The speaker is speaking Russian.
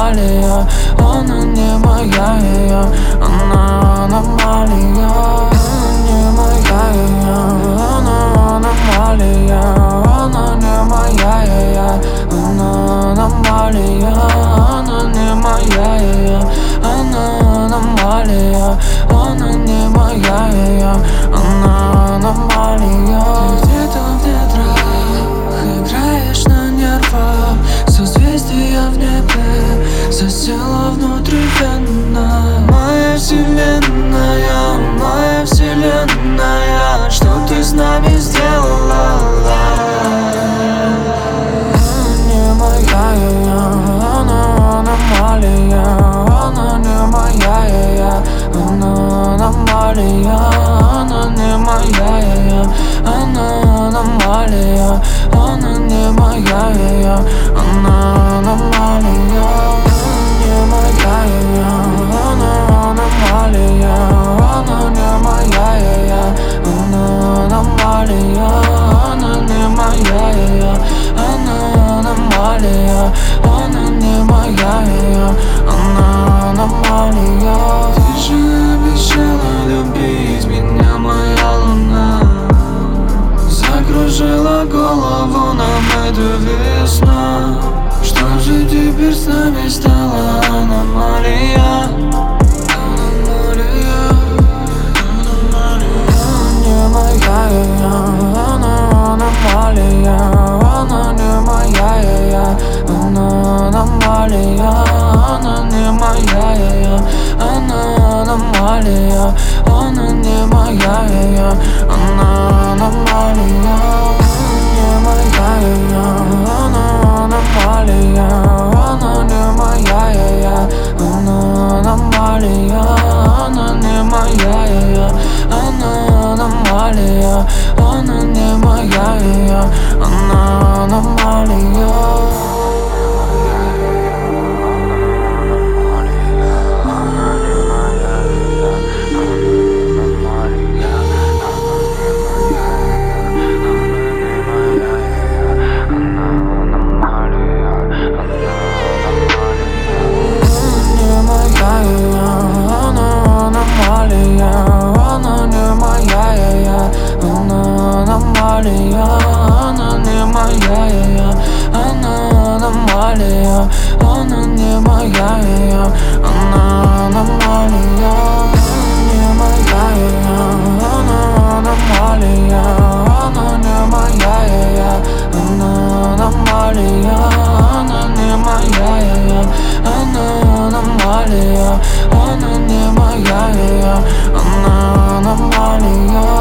аномалия, она не моя, она аномалия, не моя, она аномалия, она не моя, она аномалия, она не моя, она аномалия, она не моя, она аномалия. Ты где-то в недрах играешь на нервах, созвездия в небе засела внутривенно. Моя вселенная, моя вселенная, что ты с нами сделала? Не моя, она аномалия, она не моя, она аномалия, она не моя, она аномалия, она не моя, она аномалия, не моя, она аномалия, она не моя, она аномалия, она не моя, она аномалия, она не моя, она аномалия. Ты же обещала любить меня, моя луна, закружила голову нам эта весна. Что же теперь с нами стало? Аномалия, аномалия, аномалия. Не моя, она аномалия, она не моя, она аномалия, она не моя, она аномалия, она не моя, она аномалия, не моя, она аномалия, она не моя, она аномалия, она не моя, она аномалия, она не моя, она аномалия. Она не моя, она аномалия, она не моя, она аномалия, она не моя, она аномалия, не моя, она аномалия, она не моя, она аномалия, она не моя, она аномалия, она не моя, она аномалия.